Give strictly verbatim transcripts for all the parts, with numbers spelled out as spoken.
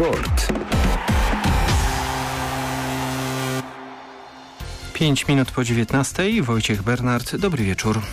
Sport. Pięć minut po dziewiętnastej. Wojciech Bernard. Dobry wieczór.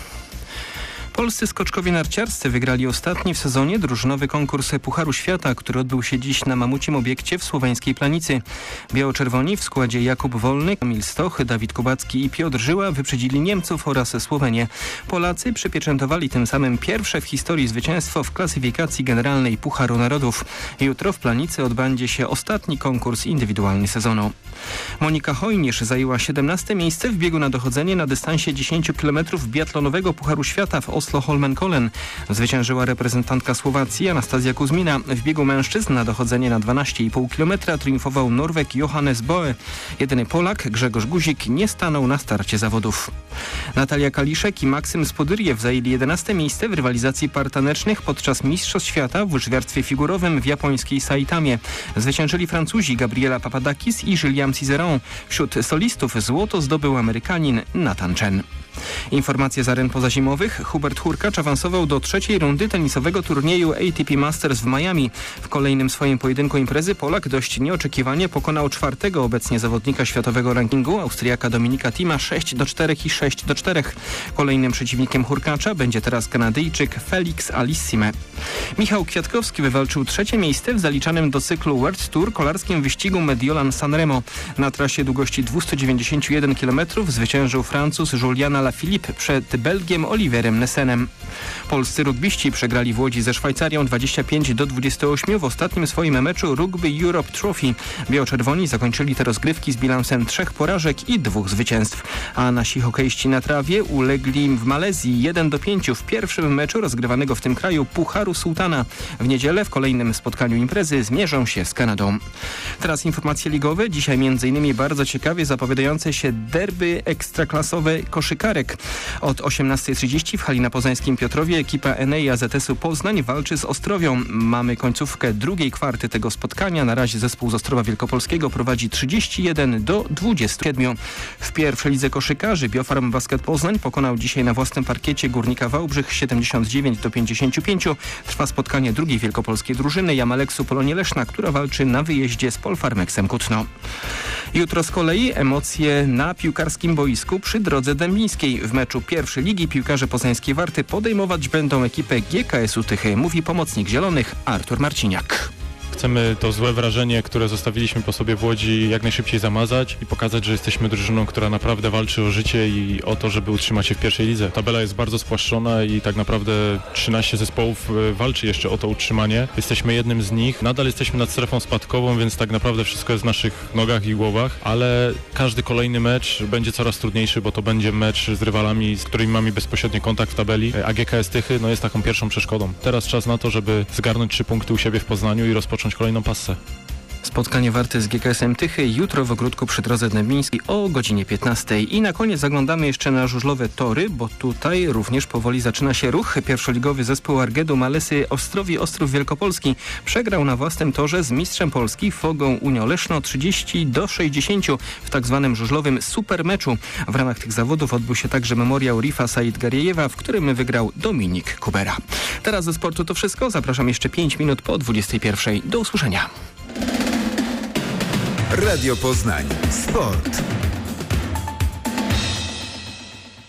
Polscy skoczkowie narciarscy wygrali ostatni w sezonie drużynowy konkurs Pucharu Świata, który odbył się dziś na mamucim obiekcie w słoweńskiej Planicy. Biało-czerwoni w składzie Jakub Wolny, Kamil Stoch, Dawid Kubacki i Piotr Żyła wyprzedzili Niemców oraz Słowenię. Polacy przypieczętowali tym samym pierwsze w historii zwycięstwo w klasyfikacji generalnej Pucharu Narodów. Jutro w Planicy odbędzie się ostatni konkurs indywidualny sezonu. Monika Hojnisz zajęła siedemnaste miejsce w biegu na dochodzenie na dystansie dziesięć kilometrów biatlonowego Pucharu Świata w Oslo-Holmenkollen. Zwyciężyła reprezentantka Słowacji Anastazja Kuzmina. W biegu mężczyzn na dochodzenie na dwanaście i pół kilometra triumfował Norweg Johannes Boe. Jedyny Polak, Grzegorz Guzik, nie stanął na starcie zawodów. Natalia Kaliszek i Maksym Spodyrjew zajęli jedenaste miejsce w rywalizacji partanecznych podczas Mistrzostw Świata w łyżwiarstwie figurowym w japońskiej Saitamie. Zwyciężyli Francuzi Gabriela Papadakis i Julien Cizeron. Wśród solistów złoto zdobył Amerykanin Nathan Chen. Informacje z aren pozazimowych. Hubert Hurkacz awansował do trzeciej rundy tenisowego turnieju A T P Masters w Miami. W kolejnym swoim pojedynku imprezy Polak dość nieoczekiwanie pokonał czwartego obecnie zawodnika światowego rankingu, Austriaka Dominika Thima, sześć do czterech i sześć do czterech. Kolejnym przeciwnikiem Hurkacza będzie teraz Kanadyjczyk Felix Alissime. Michał Kwiatkowski wywalczył trzecie miejsce w zaliczanym do cyklu World Tour kolarskim wyścigu Mediolan Sanremo. Na trasie długości dwieście dziewięćdziesiąt jeden kilometrów zwyciężył Francuz Julian Alaphilippe przed Belgiem Oliverem Nessenem. Polscy rugbiści przegrali w Łodzi ze Szwajcarią dwadzieścia pięć do dwudziestu ośmiu w ostatnim swoim meczu Rugby Europe Trophy. Biało-czerwoni zakończyli te rozgrywki z bilansem trzech porażek i dwóch zwycięstw. A nasi hokeiści na trawie ulegli w Malezji jeden do pięciu w pierwszym meczu rozgrywanego w tym kraju Pucharu Sułtana. W niedzielę w kolejnym spotkaniu imprezy zmierzą się z Kanadą. Teraz informacje ligowe. Dzisiaj m.in. bardzo ciekawie zapowiadające się derby ekstraklasowe koszykarek. Od osiemnastej trzydzieści w hali na poznańskim Piotrowie ekipa N A A Z S-u Poznań walczy z Ostrowią. Mamy końcówkę drugiej kwarty tego spotkania. Na razie zespół z Ostrowa Wielkopolskiego prowadzi trzydzieści jeden do dwudziestu siedmiu. W pierwszej lidze koszykarzy Biofarm Basket Poznań pokonał dzisiaj na własnym parkiecie Górnika Wałbrzych siedemdziesiąt dziewięć do pięćdziesięciu pięciu. Trwa spotkanie drugiej wielkopolskiej drużyny Jamaleksu Polonie Leszna, która walczy na wyjeździe z Polfarmeksem Kutno. Jutro z kolei emocje na piłkarskim boisku przy Drodze Dębińskiej. W meczu pierwszej ligi piłkarze poznańskiej Warty podejmować będą ekipę G K S-u Tychy, mówi pomocnik zielonych Artur Marciniak. Chcemy to złe wrażenie, które zostawiliśmy po sobie w Łodzi, jak najszybciej zamazać i pokazać, że jesteśmy drużyną, która naprawdę walczy o życie i o to, żeby utrzymać się w pierwszej lidze. Tabela jest bardzo spłaszczona i tak naprawdę trzynaście zespołów walczy jeszcze o to utrzymanie. Jesteśmy jednym z nich. Nadal jesteśmy nad strefą spadkową, więc tak naprawdę wszystko jest w naszych nogach i głowach, ale każdy kolejny mecz będzie coraz trudniejszy, bo to będzie mecz z rywalami, z którymi mamy bezpośredni kontakt w tabeli, a G K S Tychy no, jest taką pierwszą przeszkodą. Teraz czas na to, żeby zgarnąć trzy punkty u siebie w Poznaniu i rozpocząć kolejną passę. Spotkanie Warty z G K S-em Tychy jutro w ogródku przy Drodze Dębińskiej o godzinie piętnastej. I na koniec zaglądamy jeszcze na żużlowe tory, bo tutaj również powoli zaczyna się ruch. Pierwszoligowy zespół Argedu Malesy Ostrowi Ostrów Wielkopolski przegrał na własnym torze z mistrzem Polski Fogą Unio Leszno trzydzieści do sześćdziesięciu w tak zwanym żużlowym supermeczu. W ramach tych zawodów odbył się także memoriał Rifa Said Gariejewa, w którym wygrał Dominik Kubera. Teraz ze sportu to wszystko. Zapraszam jeszcze pięć minut po dwudziestej pierwszej. Do usłyszenia. Radio Poznań. Sport.